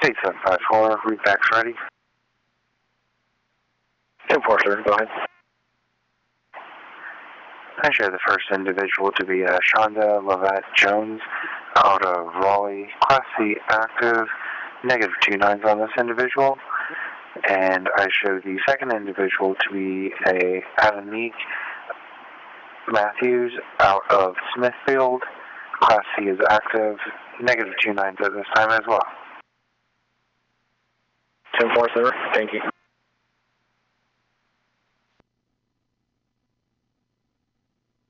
8754, read backs ready. 10-4, sir, go ahead. I show the first individual to be Shonda Lavette Jones out of Raleigh, Class C active, negative 29s on this individual. And I show the second individual to be a Adonique Matthews out of Smithfield, Class C is active, negative 29s at this time as well. 10-4, sir, thank you.